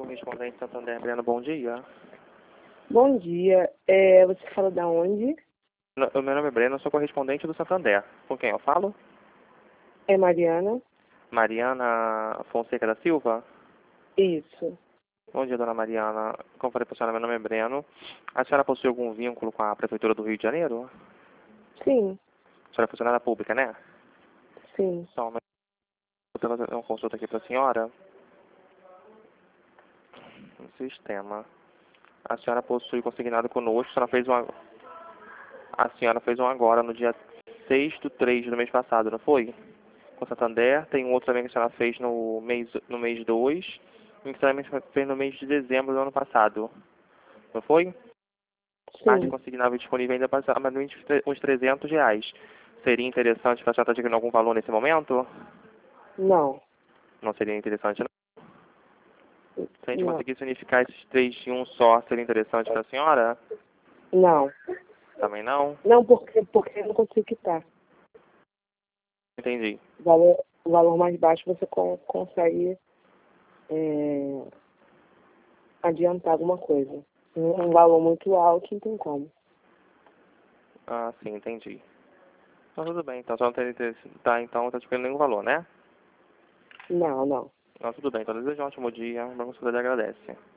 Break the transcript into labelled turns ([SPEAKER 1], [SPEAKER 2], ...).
[SPEAKER 1] Correspondente Santander, Breno, bom dia.
[SPEAKER 2] Bom dia. Você fala da onde?
[SPEAKER 1] O meu nome é Breno, eu sou correspondente do Santander. Com quem eu falo?
[SPEAKER 2] É Mariana?
[SPEAKER 1] Mariana Fonseca da Silva?
[SPEAKER 2] Isso.
[SPEAKER 1] Bom dia, dona Mariana. Como falei para a senhora, meu nome é Breno. A senhora possui algum vínculo com a Prefeitura do Rio de Janeiro?
[SPEAKER 2] Sim,
[SPEAKER 1] A senhora é funcionária pública, né?
[SPEAKER 2] sim.
[SPEAKER 1] Só uma consulta aqui para a senhora. No sistema. A senhora possui consignado conosco, a senhora fez um agora no dia 6/3 do mês passado, não foi? Com Santander. Tem um outro também que a senhora fez no mês 2, e que também fez no mês de dezembro do ano passado. Não foi? Parte
[SPEAKER 2] Sim.
[SPEAKER 1] consignável disponível ainda para mais uns R$ 300. Seria interessante para a senhora estar adquirindo algum valor nesse momento?
[SPEAKER 2] Não.
[SPEAKER 1] Não seria interessante, não? Se a gente
[SPEAKER 2] Não.
[SPEAKER 1] conseguisse unificar esses três em um só, seria interessante para a senhora?
[SPEAKER 2] Não.
[SPEAKER 1] Também não?
[SPEAKER 2] Não, porque eu não consigo quitar.
[SPEAKER 1] Entendi.
[SPEAKER 2] O valor mais baixo você consegue adiantar alguma coisa. Um valor muito alto não tem como.
[SPEAKER 1] Ah, sim, entendi. Então tudo bem, então só não teria interesse. Tá, então não tá adquirindo nenhum valor, né?
[SPEAKER 2] Não, não.
[SPEAKER 1] Não, tudo bem, então desejo um ótimo dia, o Banco Santander agradece.